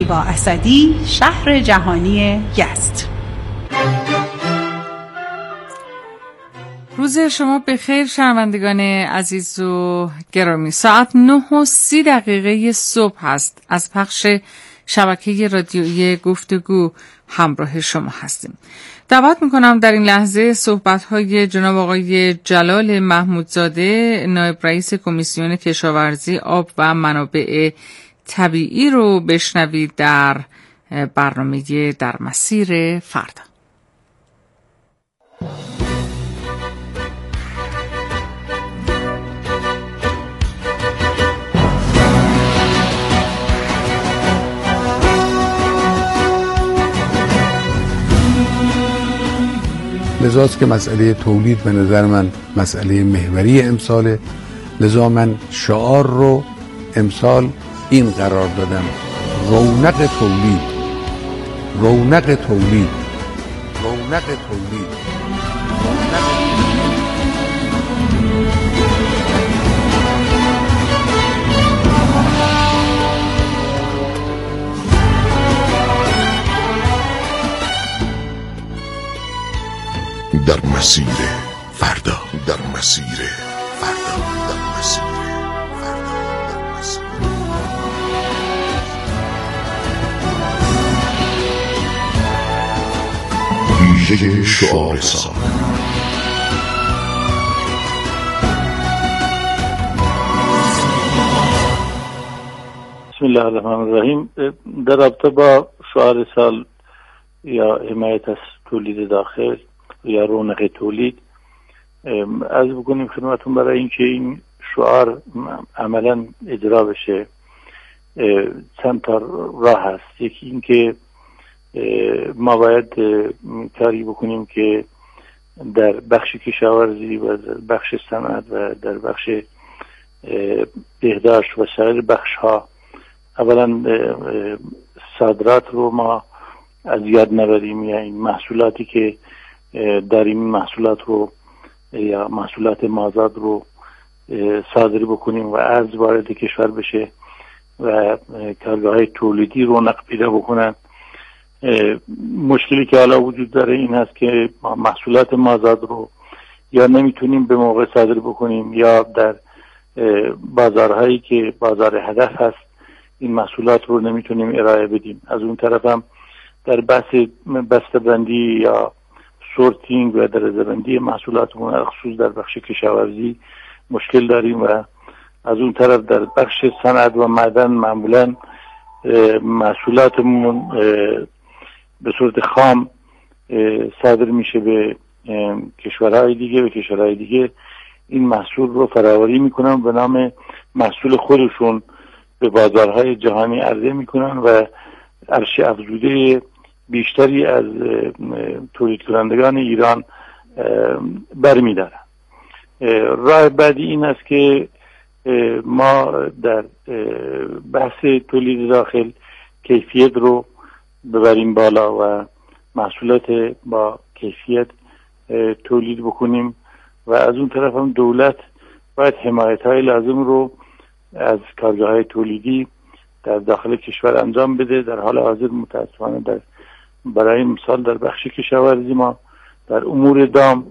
با اسدی، شهر جهانی یزد. روز شما بخیر شنوندگان عزیز و گرامی. ساعت 9:30 صبح است. از پخش شبکه رادیویی گفتگو همراه شما هستیم. دعوت میکنم در این لحظه صحبت‌های جناب آقای جلال محمودزاده، نایب رئیس کمیسیون کشاورزی، آب و منابع طبیعی رو بشنوید در برنامه در مسیر فردا. لذاست که مسئله تولید به نظر من مسئله محوری امساله. لذا من شعار رو امسال این قرار دادم: رونق تولید، رونق تولید، رونق تولید. در مسیر فردا، در مسیر فردا، در مسیر فردا، در مسیر ویژه شعار سال. بسم الله الرحمن الرحیم. در رابطه با شعار سال یا حمایت از تولید داخل یا رونق تولید عرض بکنیم خدمتون برای اینکه این شعار عملا اجرا بشه چند تا راه هست. یکی اینکه ما باید کاری بکنیم که در بخش کشاورزی و در بخش صنعت و در بخش بهداشت و سایر بخش ها اولا صادرات رو ما از یاد نبریم، یا این محصولاتی که داریم این محصولات رو یا محصولات مازاد رو صادر بکنیم و ارز وارد کشور بشه و کارگاه‌های تولیدی رونق پیدا بکنن. مشکلی که حالا وجود داره این هست که محصولات مازاد رو یا نمیتونیم به موقع صادر بکنیم یا در بازارهایی که بازار هدف هست این محصولات رو نمیتونیم ارائه بدیم. از اون طرف هم در بحث بسته‌بندی یا سورتینگ و درجه‌بندی محصولاتمون خصوص در بخش کشاورزی مشکل داریم و از اون طرف در بخش صنعت و معدن معمولا محصولاتمون به صورت خام صادر میشه به کشورهای دیگه و کشورهای دیگه این محصول رو فراوری میکنن به نام محصول خودشون به بازارهای جهانی عرضه میکنن و ارزش افزوده بیشتری از تولید کنندگان ایران برمی‌دارن. راه بعدی این است که ما در بحث تولید داخل کیفیت رو ببریم بالا و محصولات با کیفیت تولید بکنیم و از اون طرف هم دولت باید حمایت‌های لازم رو از کارگاه‌های تولیدی در داخل کشور انجام بده. در حال حاضر متأسفانه برای مثال در بخش کشاورزی ما در امور دام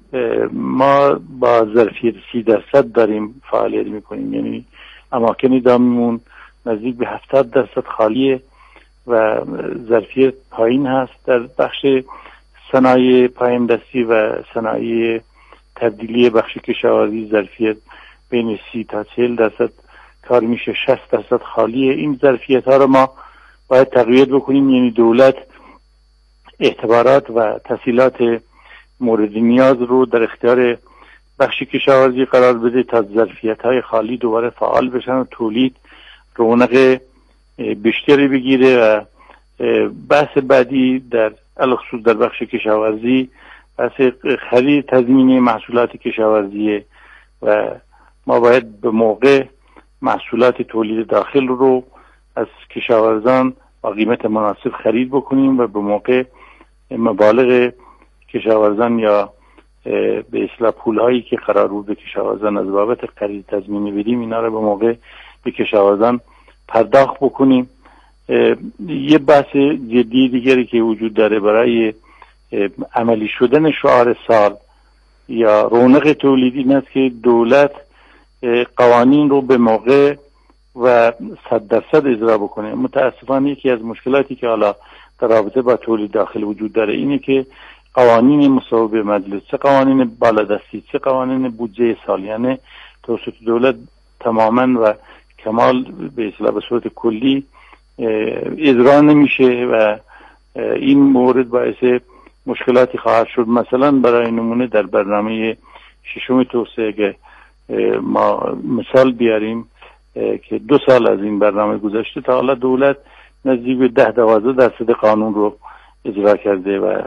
ما با ظرفیت 30% داریم فعالیت میکنیم، یعنی اماکن دامیمون نزدیک به 70% خالیه و ظرفیت پایین هست. در بخش صنایع پایین دستی و صنایع تبدیلی بخش کشاورزی ظرفیت بین 30 تا 40% کار میشه، 60% خالیه. این ظرفیت ها رو ما باید تقویت بکنیم، یعنی دولت اعتبارات و تسهیلات مورد نیاز رو در اختیار بخش کشاورزی قرار بده تا ظرفیت‌های خالی دوباره فعال بشن و تولید رونق بیشتری بگیره. و بحث بعدی در الخصوص در بخش کشاورزی بحث خرید تضمینی محصولات کشاورزیه و ما باید به موقع محصولات تولید داخل رو از کشاورزان با قیمت مناسب خرید بکنیم و به موقع مبالغ کشاورزان یا به اصطلاح پولهایی که قرار بود به کشاورزان از بابت خرید تضمینی بدیم اینا رو به موقع به کشاورزان پرداخت بکنیم. یه بحث جدی دیگری که وجود داره برای عملی شدن شعار سال یا رونق تولیدی این است که دولت قوانین رو به موقع و 100% اجرا بکنه. متاسفانه یکی از مشکلاتی که حالا در رابطه با تولید داخل وجود داره اینه که قوانین مصوب به مجلس، چه قوانین بالادستی، چه قوانین بودجه سالیانه توسط دولت تماما و کمال به اصطلاح به صورت کلی اجرا نمیشه و این مورد باعث مشکلاتی خواهد شد. مثلا برای نمونه در برنامه ششم توسعه که ما مثال بیاریم که 2 سال از این برنامه گذشته تا حالا دولت نزدیک به 10-12% قانون رو اجرا کرده و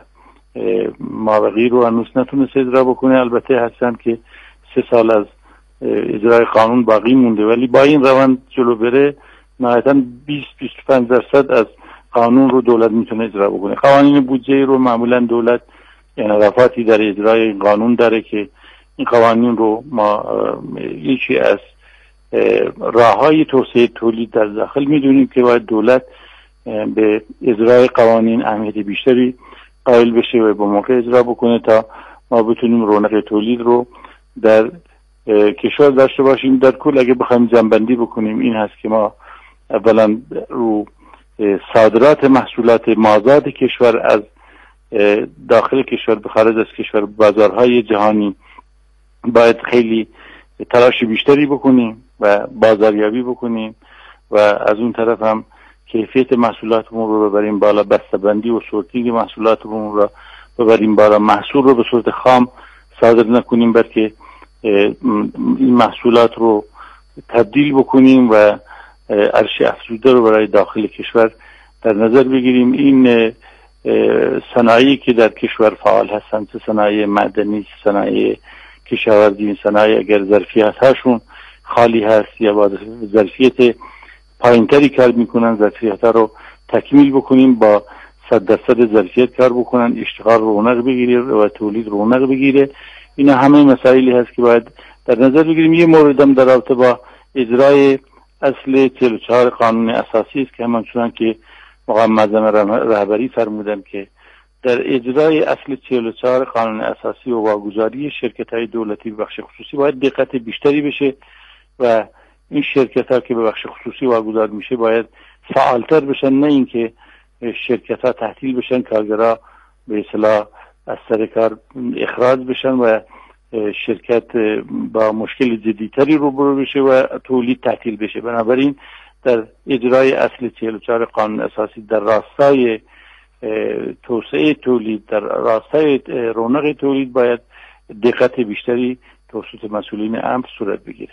مابقی رو هنوز نتونست اجرا بکنه. البته هستن که 3 سال از اجرای قانون باقی مونده، ولی با این روند جلو بره نهایتاً 20-25% از قانون رو دولت میتونه اجرا بکنه. قوانین بودجه رو معمولا دولت انحرافاتی در اجرای این قانون داره که این قوانین رو ما یکی از راههای توسعه تولید در داخل میدونیم که باید دولت به اجرای قوانین اهمیت بیشتری قائل بشه و با موقع اجرا بکنه تا ما بتونیم رونق تولید رو در کشور داشته باشیم. در کل اگه بخوایم جمع‌بندی بکنیم این هست که ما اولا رو صادرات محصولات مازاد کشور از داخل کشور به خارج از کشور بازارهای جهانی باید خیلی تلاش بیشتری بکنیم و بازاریابی بکنیم و از اون طرف هم کیفیت محصولاتمون رو ببریم بالا، بسته‌بندی و سورتینگ محصولاتمون رو ببریم بالا، محصول رو به صورت خام صادر نکنیم بلکه این محصولات رو تبدیل بکنیم و ارزش افزوده رو برای داخل کشور در نظر بگیریم. این صنایعی که در کشور فعال هستن، چه صنایع معدنی، صنایع کشاورزی، صنایع اگر ظرفیت هاشون خالی هست یا با ظرفیت پایینتری کار میکنن، ظرفیت ها رو تکمیل بکنیم، با 100% ظرفیت کار بکنن، اشتغال رونق بگیره و تولید رونق بگیره. اینا همه مسائلی هست که باید در نظر بگیریم. یه موردم در رابطه با اجرای اصل 44 قانون اساسی است که همانچنان که مقام معظم رهبری فرمودن که در اجرای اصل 44 قانون اساسی و واگذاری شرکت‌های دولتی به بخش خصوصی باید دقت بیشتری بشه و این شرکت‌ها که به بخش خصوصی واگذار میشه باید فعالتر بشن، نه اینکه شرکت‌ها تحصیل بشن، کارگرها به اصطلاح از سر کار اخراج بشن و شرکت با مشکل جدیتری روبرو بشه و تولید تعطیل بشه. بنابراین در اجرای اصل 44 قانون اساسی در راستای توسعه تولید، در راستای رونق تولید باید دقت بیشتری توسط مسئولین امر صورت بگیره.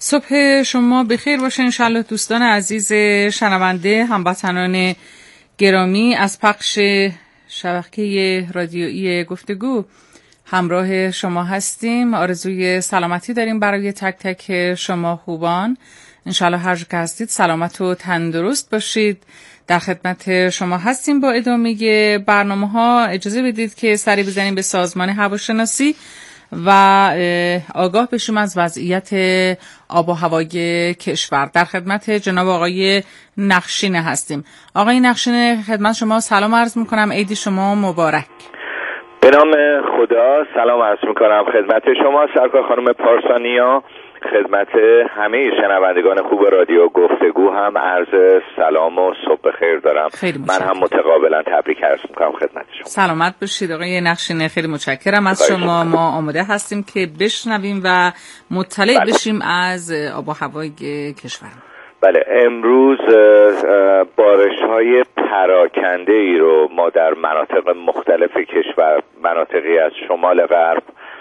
صبح شما بخیر باشه انشالله دوستان عزیز شنونده، هموطنان گرامی. از پخش شبکه رادیویی گفتگو همراه شما هستیم. آرزوی سلامتی داریم برای تک تک شما خوبان. انشالله هر جا که هستید سلامت و تندرست باشید. در خدمت شما هستیم با ادامه برنامه ها. اجازه بدید که سری بزنیم به سازمان هواشناسی و آگاه بشیم از وضعیت آب و هوای کشور. در خدمت جناب آقای نخشینه هستیم. آقای نخشینه، خدمت شما سلام عرض میکنم. عید شما مبارک. به نام خدا سلام عرض میکنم خدمت شما سرکار خانم پارسانیا، خدمت همه شنوندگان خوب رادیو گفتگو هم عرض سلام و صبح خیر دارم. من هم متقابلا تبریک عرض میکنم خدمت شما. سلامت باشید آقای نخشینه، خیلی متشکرم از شما. ما آماده هستیم که بشنویم و مطلع بشیم از آب و هوای کشور. بله، امروز بارش‌های پراکنده ای رو ما در مناطق مختلف کشور، مناطقی از شمال غرب،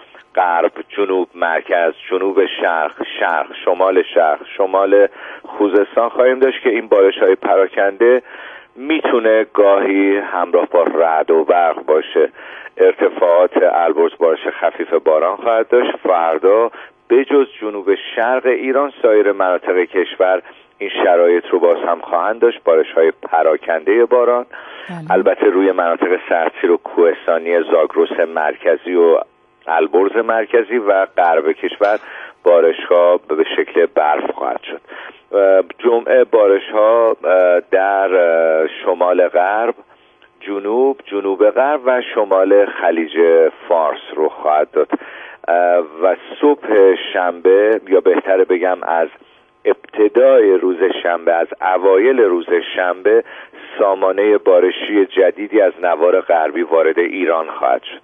جنوب مرکز، جنوب شرق، شمال شرق، شمال خوزستان خواهیم داشت که این بارش‌های پراکنده میتونه گاهی همراه با رعد و برق باشه. ارتفاعات البرز بارش خفیف باران خواهد داشت. فردا بجز جنوب شرق ایران سایر مناطق کشور این شرایط رو باز هم خواهند داشت، بارش‌های پراکنده باران. البته روی مناطق سردسیر و کوهستانی زاگرس مرکزی و البرز مرکزی و غرب کشور بارش‌ها به شکل برف خواهد شد. جمعه بارش‌ها در شمال غرب، جنوب غرب و شمال خلیج فارس رو خواهد داد و صبح شنبه، یا بهتره بگم از ابتدای روز شنبه، از اوایل روز شنبه، سامانه بارشی جدیدی از نوار غربی وارد ایران خواهد شد.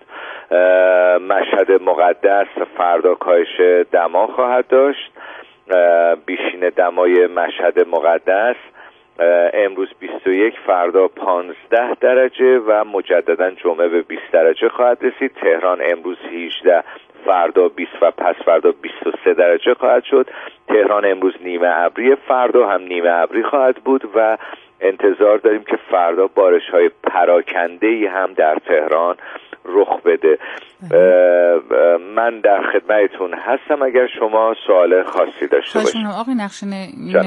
مشهد مقدس فردا کاهش دما خواهد داشت. بیشین دمای مشهد مقدس امروز 21، فردا 15 درجه و مجددا جمعه به 20 درجه خواهد رسید. تهران امروز 18، فردا 20 و پس فردا 23 درجه خواهد شد. تهران امروز نیمه ابری، فردا هم نیمه ابری خواهد بود و انتظار داریم که فردا بارش‌های پراکنده‌ای هم در تهران رخ بده. من در خدمتتون هستم اگر شما سوال خاصی داشته باشید. آقای نخشینه،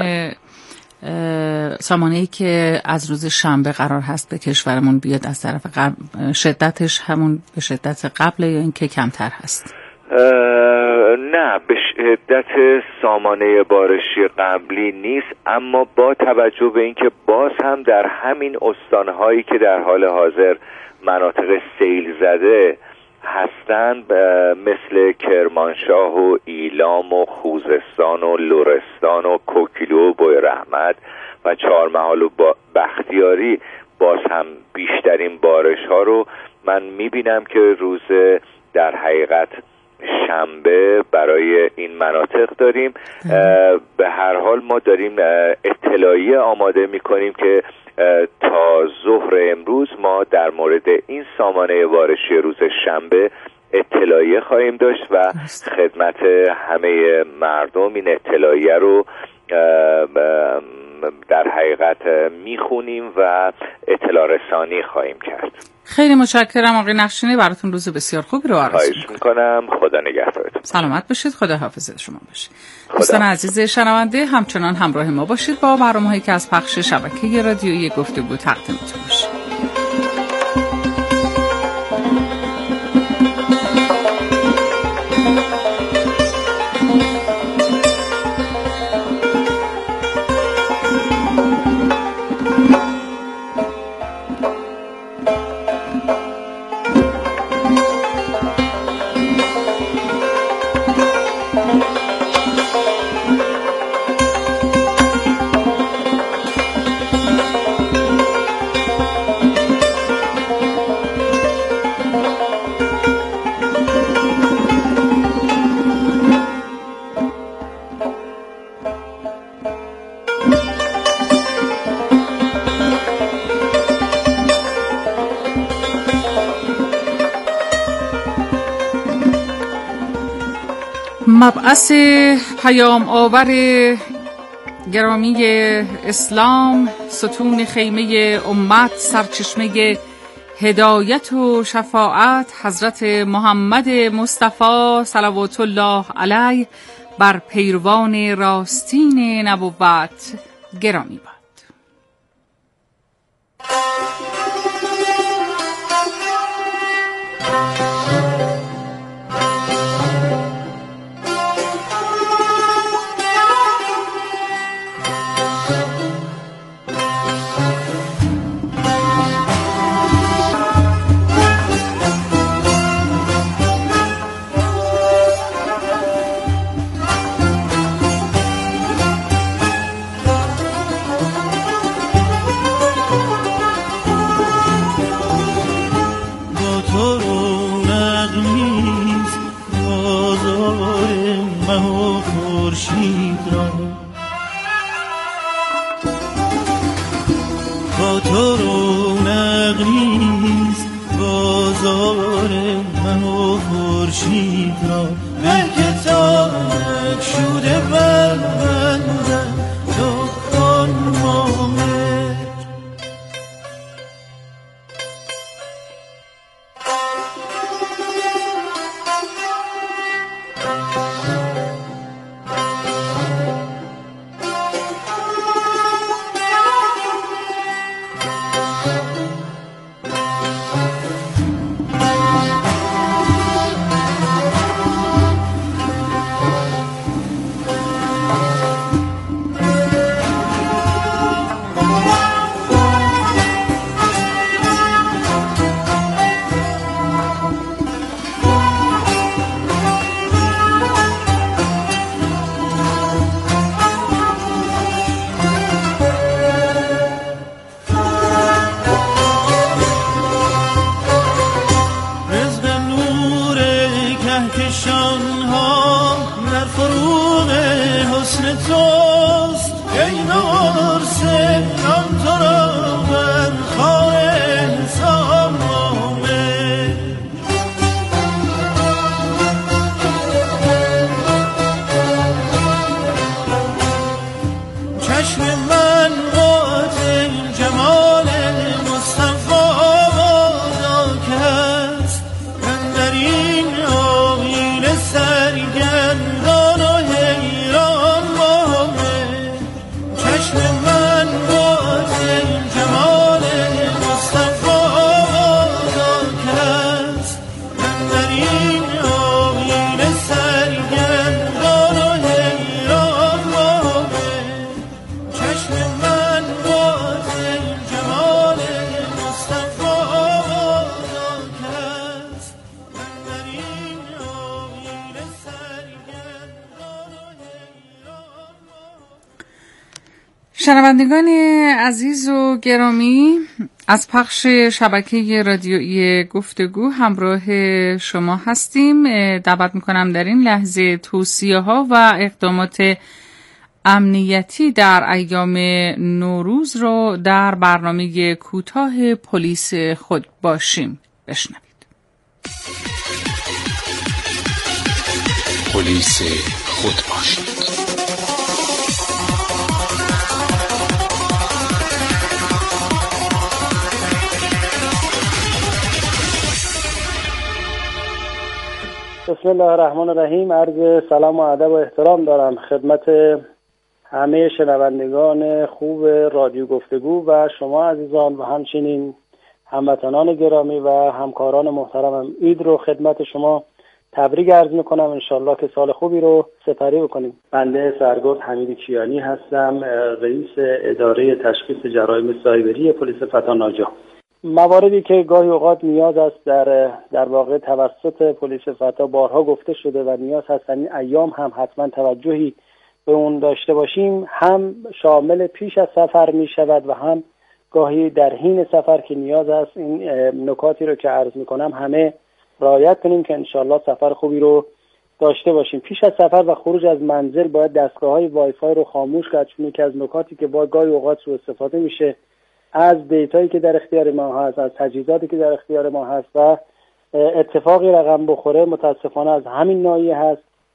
سامانه‌ای که از روز شنبه قرار هست به کشورمون بیاد از طرف غرب، شدتش همون به شدت قبل یا اینکه کمتر هست؟ نه، به شدت سامانه بارشی قبلی نیست، اما با توجه به اینکه باز هم در همین استانهایی که در حال حاضر مناطق سیل زده هستند، مثل کرمانشاه و ایلام و خوزستان و لرستان و کوکیلو و بویرحمت و چهارمحال و بختیاری، باز هم بیشترین بارش ها رو من میبینم که روز در حقیقت شنبه برای این مناطق داریم. به هر حال ما داریم اطلاعیه آماده میکنیم که تا ظهر امروز ما در مورد این سامانه بارشی روز شنبه اطلاعیه خواهیم داشت و خدمت همه مردم این اطلاعیه رو در حقیقت میخونیم و اطلاع رسانی خواهیم کرد. خیلی متشکرم آقای نخشینه، براتون روز بسیار خوبی رو آرزو میکنم. خدا نگهدارتون. سلامت باشید، خدا حافظ شما باشه. دوستان عزیز شنونده، همچنان همراه ما باشید با برنامه‌هایی که از پخش شبکه رادیویی گفتگو تقدیمتون میشه. مبعث پیام آور گرامی اسلام، ستون خیمه امت، سرچشمه هدایت و شفاعت، حضرت محمد مصطفی صلوات الله علیه بر پیروان راستین نبوت گرامی باد. شنوندگان عزیز و گرامی، از پخش شبکه رادیویی گفتگو همراه شما هستیم. دعوت میکنم در این لحظه توصیه ها و اقدامات امنیتی در ایام نوروز رو در برنامه کوتاه پلیس خود باشیم بشنوید. پلیس خود باشید. بسم الله الرحمن الرحیم. عرض سلام و ادب و احترام دارم خدمت همه شنوندگان خوب رادیو گفتگو و شما عزیزان و همچنین هموطنان گرامی و همکاران محترمم. عید رو خدمت شما تبریک عرض میکنم. انشالله که سال خوبی رو سپری بکنیم. بنده سرگرد حمید کیانی هستم، رئیس اداره تشخیص جرایم سایبری پلیس فتح ناجا. مواردی که گاهی اوقات نیاز است در واقع توسط پلیس فتح بارها گفته شده و نیاز هست این ایام هم حتما توجهی به اون داشته باشیم، هم شامل پیش از سفر می شود و هم گاهی در حین سفر که نیاز است این نکاتی رو که عرض می کنم همه رعایت کنیم که انشالله سفر خوبی رو داشته باشیم. پیش از سفر و خروج از منزل باید دستگاه‌های وایفای رو خاموش کرد، چون که از نکاتی که با گاهی اوقات سوء استفاده میشه از دیتایی که در اختیار ما هست، از تجهیزاتی که در اختیار ما هست و اتفاقی رقم بخوره متاسفانه از همین ناحیه هست.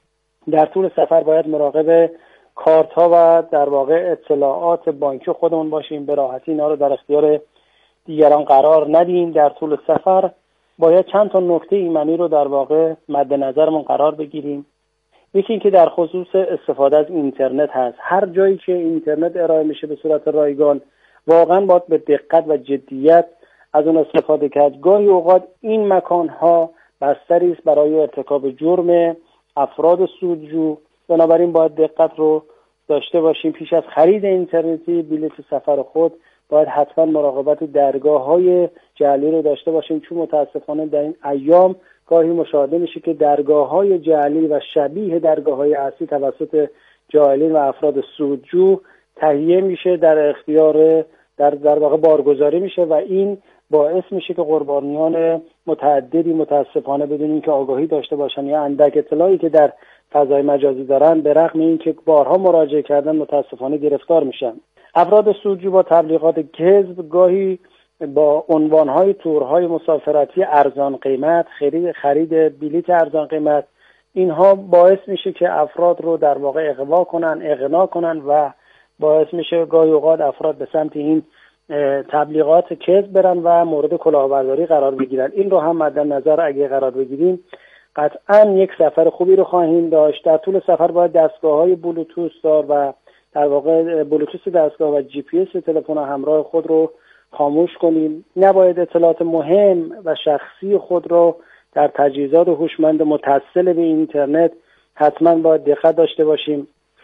در طول سفر باید مراقب کارت ها و در واقع اطلاعات بانکی خودمون باشیم، به راحتی اینا رو در اختیار دیگران قرار ندیم. در طول سفر باید چند تا نکته ایمنی رو در واقع مد نظرمون قرار بگیریم. یکی این که در خصوص استفاده از اینترنت هست. هر جایی که اینترنت ارائه میشه به صورت رایگان واقعا باید به دقت و جدیت از اون استفاده کرد. گاهی اوقات این مکان‌ها بستری است برای ارتکاب جرم افراد سودجو، بنابراین باید دقت رو داشته باشیم. پیش از خرید اینترنتی بلیط سفر خود باید حتما مراقبت درگاه‌های جعلی رو داشته باشیم، چون متاسفانه در این ایام گاهی مشاهده میشه که درگاه‌های جعلی و شبیه درگاه‌های اصلی توسط جاهلین و افراد سودجو تهیه میشه، در اختیار در واقع بارگذاری میشه و این باعث میشه که قربانیان متعددی متاسفانه بدون اینکه آگاهی داشته باشن یا اندک اطلاعی که در فضای مجازی دارن به رغم اینکه بارها مراجعه کردن متاسفانه گرفتار میشن. افراد سودجو با تبلیغات کذب گاهی با عنوانهای تورهای مسافرتی ارزان قیمت، خرید بلیط ارزان قیمت، اینها باعث میشه که افراد رو در واقع اغوا کنن و باعث میشه گاهی اوقات افراد به سمت این تبلیغات کذب برن و مورد کلاهبرداری قرار بگیرن. این رو هم مد نظر اگه قرار بگیریم قطعا یک سفر خوبی رو خواهیم داشت. در طول سفر باید دستگاه‌های بلوتوث دار و در واقع بلوتوث دستگاه و جی پی اس تلفن همراه خود رو خاموش کنیم. نباید اطلاعات مهم و شخصی خود رو در تجهیزات هوشمند متصل به اینترنت حتما باید دقت داشته باشیم.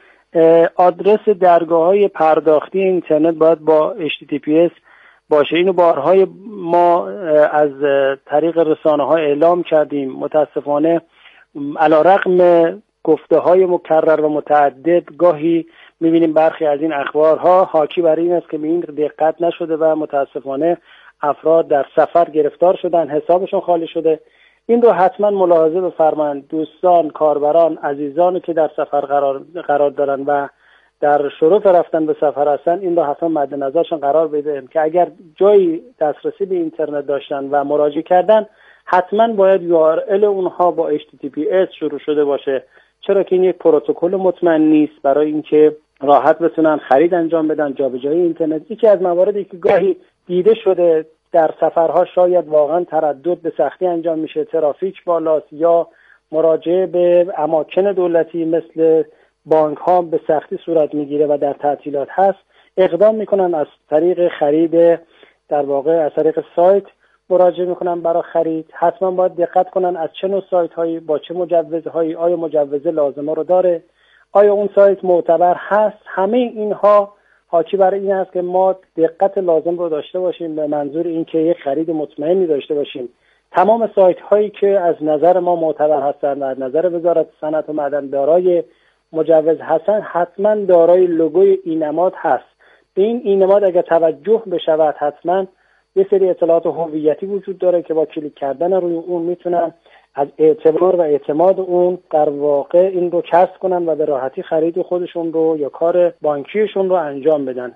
آدرس درگاه‌های پرداختی اینترنت باید با HTTPS باشه. اینو بارهای ما از طریق رسانه‌ها اعلام کردیم. متاسفانه علی‌رغم گفته‌های مکرر و متعدد گاهی می‌بینیم برخی از این اخبارها حاکی بر این است که به این دقت نشده و متاسفانه افراد در سفر گرفتار شدن، حسابشون خالی شده. این رو حتما ملاحظه بفرمایید دوستان، کاربران، عزیزانی که در سفر قرار دارن و در شروع رفتن به سفر هستن، این رو حتما مد نظرشون قرار بدیم که اگر جایی دسترسی به اینترنت داشتن و مراجعه کردن حتما باید URL اونها با HTTPS شروع شده باشه، چرا که این یک پروتکل مطمئن نیست برای اینکه راحت بتونن خرید انجام بدن، جابجایی اینترنت. یکی از مواردی که گاهی دیده شده در سفرها شاید واقعا تردد به سختی انجام میشه، ترافیک بالاست یا مراجعه به اماکن دولتی مثل بانک ها به سختی صورت میگیره و در تعطیلات هست، اقدام میکنن از طریق خرید در واقع از طریق سایت مراجعه میکنن برای خرید. حتما باید دقت کنن از چه نوع سایت هایی با چه مجوزهایی، آیا مجوز لازمه رو داره، آیا اون سایت معتبر هست. همه اینها حاکی برای این است که ما دقت لازم رو داشته باشیم به منظور اینکه یک خرید مطمئنی داشته باشیم. تمام سایت هایی که از نظر ما معتبر هستند و از نظر وزارت صنعت و معدن دارای مجوز هستند حتما دارای لوگوی اینماد هست. به این اینماد اگر توجه بشود حتما یه سری اطلاعات هویتی وجود داره که با کلیک کردن روی اون میتونن از اعتبار و اعتماد اون در واقع این رو کسب کنن و به راحتی خرید خودشون رو یا کار بانکیشون رو انجام بدن.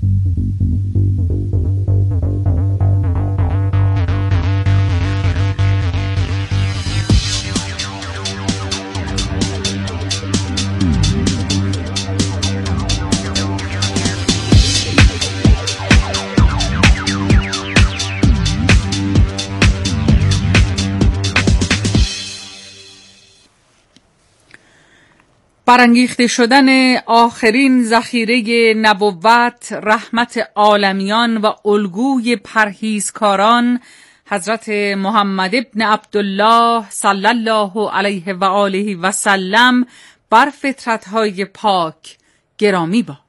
برانگیخته شدن آخرین ذخیره نبوت، رحمت عالمیان و الگوی پرهیزکاران حضرت محمد ابن عبدالله صلی الله علیه و آله و سلم بر فطرت‌های پاک گرامی باد.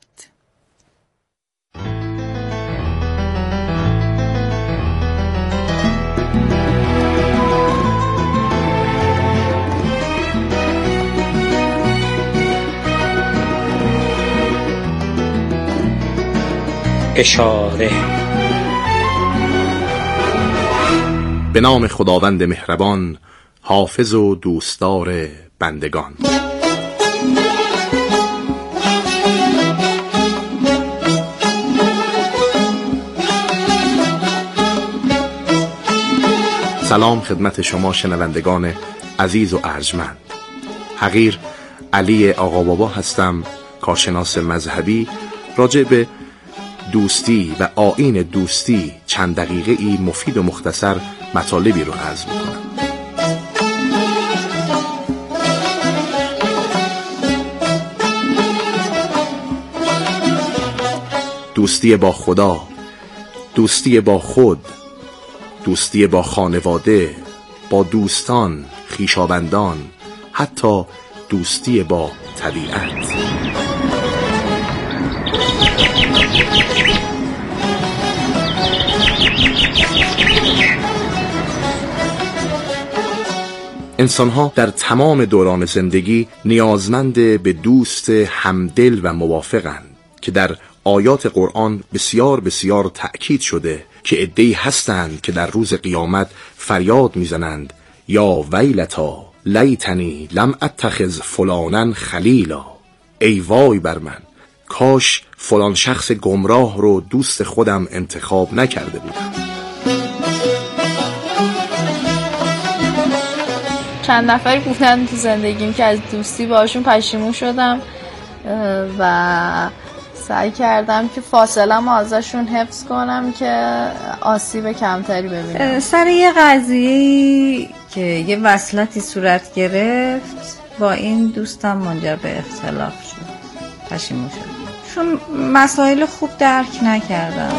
اشاره. به نام خداوند مهربان، حافظ و دوستدار بندگان. سلام خدمت شما شنوندگان عزیز و ارجمند. حقیر علی آقابابا هستم، کارشناس مذهبی. راجع به دوستی و آیین دوستی چند دقیقه ای مفید و مختصر مطالبی رو عرض میکنم. دوستی با خدا، دوستی با خود، دوستی با خانواده، با دوستان، خویشاوندان، حتی دوستی با طبیعت. انسان‌ها در تمام دوران زندگی نیازمند به دوست همدل و موافقند که در آیات قرآن بسیار بسیار تأکید شده که عده‌ای هستند که در روز قیامت فریاد میزنند یا ویلتا لیتنی لم اتخذ فلانا خلیلا. ای وای بر من، کاش فلان شخص گمراه رو دوست خودم انتخاب نکرده بودم. چند نفری بودن تو زندگیم که از دوستی باشون پشیمون شدم و سعی کردم که فاصله‌مو ازشون حفظ کنم که آسیب کمتری ببینم. سر یه قضیه‌ای که یه وصلتی صورت گرفت با این دوستم منجر به اختلاف شد، پشیمون شد چون مسائل خوب درک نکردم.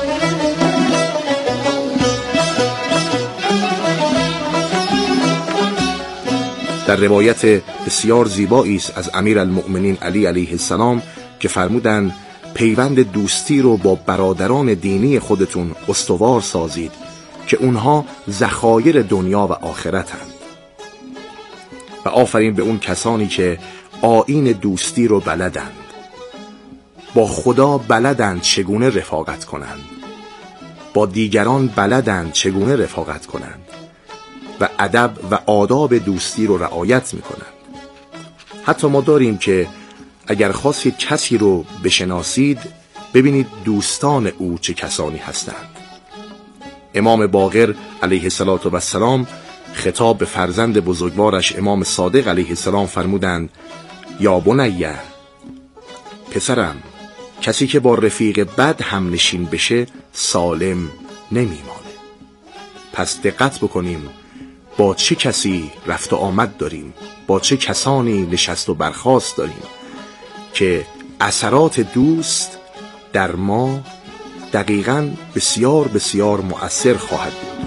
در روایت بسیار زیبایی است از امیرالمؤمنین علی علیه السلام که فرمودند پیوند دوستی رو با برادران دینی خودتون استوار سازید که اونها ذخایر دنیا و آخرتند. و آفرین به اون کسانی که آیین دوستی رو بلدند، با خدا بلدند چگونه رفاقت کنند، با دیگران بلدند چگونه رفاقت کنند و ادب و آداب دوستی رو رعایت میکنند. حتی ما داریم که اگر خواستید کسی رو بشناسید ببینید دوستان او چه کسانی هستند. امام باقر علیه السلام خطاب به فرزند بزرگوارش امام صادق علیه السلام فرمودند یا بنیه، پسرم، کسی که با رفیق بد هم نشین بشه سالم نمیمانه. پس دقت بکنیم با چه کسی رفت و آمد داریم، با چه کسانی نشست و برخاست داریم که اثرات دوست در ما دقیقاً بسیار بسیار مؤثر خواهد بود.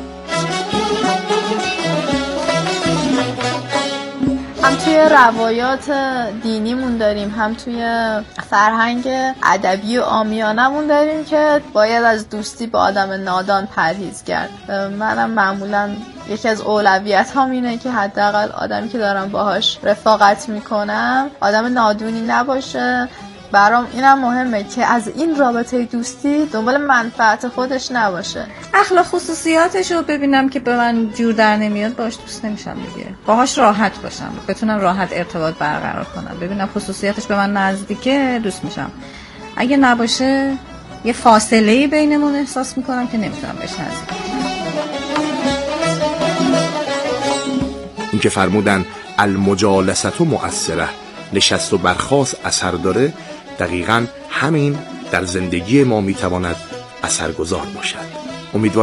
هم توی روایات دینیمون داریم، هم توی فرهنگ ادبی و عامیانمون داریم که باید از دوستی با آدم نادان پرهیز کرد. منم معمولاً یکی از اولویت هم اینه که حداقل آدمی که دارم باهاش رفاقت میکنم آدم نادونی نباشه. برام اینم مهمه که از این رابطه دوستی دنبال منفعت خودش نباشه. اخلاق خصوصیاتش رو ببینم که به من جور در نمیاد باهاش دوست نمیشم دیگه. باهاش راحت باشم، بتونم راحت ارتباط برقرار کنم، ببینم خصوصیاتش به من نزدیکه دوست میشم. اگه نباشه یه فاصله بینمون احساس میکنم که نمیتونم بهش نزدیک بشم. این که فرمودن المجالسه مؤثره، نشست و برخاست اثر داره، دقیقاً همین در زندگی ما میتواند اثرگذار باشد. امیدوارم